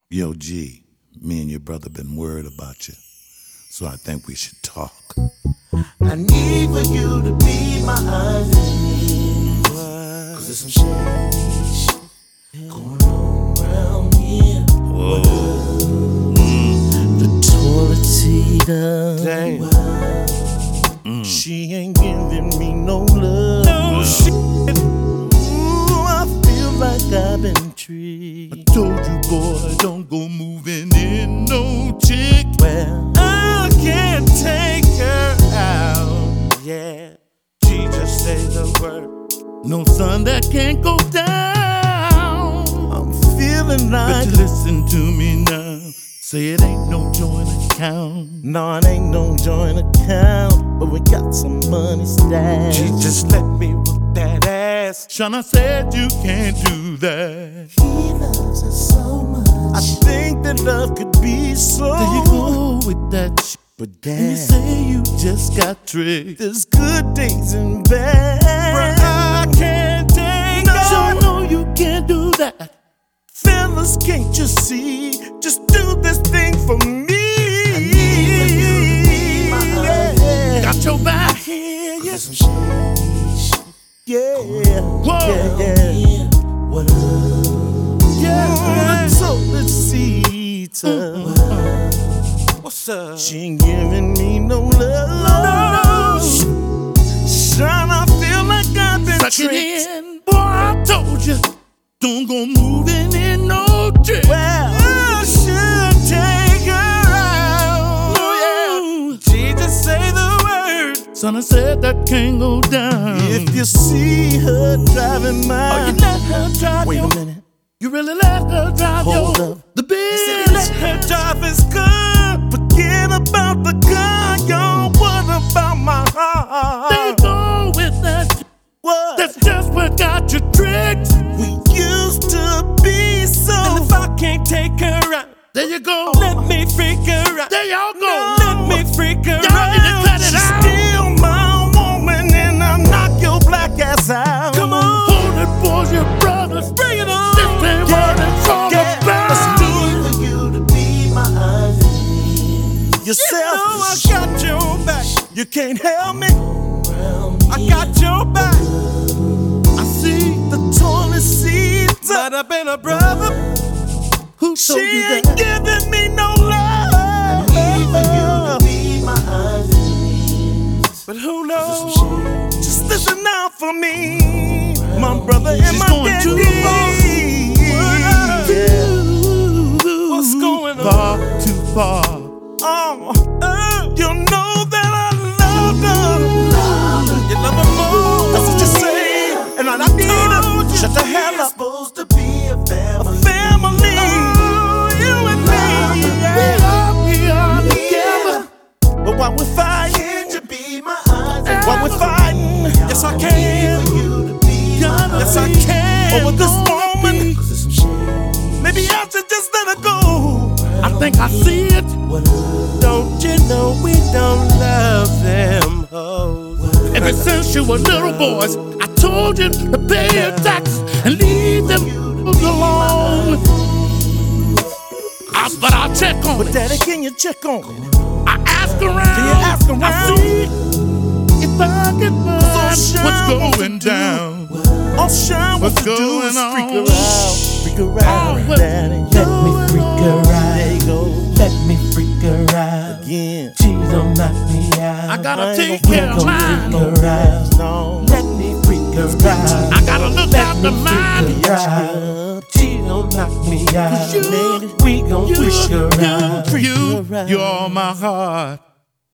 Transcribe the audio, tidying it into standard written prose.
Yo, G, me and your brother been worried about you, so I think we should talk. I need for you to be my eyes and ears. Cause there's some shit going on around here. Whoa. The toilet seat up. Damn. She ain't giving me no love. No shit. Ooh, I feel like I've been tricked. I told you, boy, don't go moving in no chick. Well, I can't take her out. Yeah, she just say the word. No, son, that can't go down. I'm feeling like. But listen to me now. Say it ain't no joint account. No, it ain't no joint account, but we got some money stashed. She just let me whip that ass. Shauna said you can't do that. He loves her so much. I think that love could be so. There you go with that shit. But damn, And you say you just got tricked. there's good days and bad. Bruh, I can't take no. So no, you can't do that. Fellas, can't you see? Just do this thing for me. I need for you to be my husband. Got your back. I hear you. Yeah. Whoa. Yeah. What up? Yeah. So let's see. What's up? She ain't giving me no love. Son, I feel like I've been Suck it tricked. in. Boy, I told you. Don't go moving in no chick. Well, I should take her out. Oh, yeah. She just say the word. Son, I said that can't go down. If you see her driving my. Oh, you let her drive. Wait a minute. You really let her drive. Hold your, up. the You said bitch. let her drive his car. Forget about the car, y'all. What about my heart? There you go with that. What? That's just what got you tricked. We used to be so. And if I can't take her out, There you go. let me freak her out. There y'all go. Let me freak her Y'all out. need to cut it She's out. still my woman, and I'll knock your black ass out. Come on, Hold it, boys, your brothers. bring it on. This ain't what it's all about. Let's do it for you to be my eyes and ears. Yourself. You know I got your back. You can't help me. I got your back. I see The toilet seat might have been a brother. who She told you ain't that. giving me no love. I need for you to be my eyes and ears. But who knows? Just listen out for me, my brother and She's my going too daddy. Too What's going on? far, too far. You know that I love her. You love her more. That's what you say. And I need her. Shut the hell up. Supposed to be a family. A family. You and me. We are together. But while we're fighting, you be my eyes. While we're fighting, yes I can. Yes I can. Over this moment, maybe I should just let her go. I think I see it. Don't you know we don't love them hoes? Ever since you were little boys, I told you to pay your taxes and leave them alone. But I'll check on But it. daddy, can you check on it? I ask around. Can you ask around? I see if I can find Shine what's wants to going do. down. All Shine wants What's to do going is on? freak her out. Freak her out, Oh, daddy. Let me freak her There you out. go. Let me freak her out. Again. She don't knock me out. I gotta I ain't take gonna care of freak mine. her out. No. Let me freak her out. I gotta look Let after me mine. freak her out. She don't knock me out. You- We gon' freak her out. You, you're all my heart.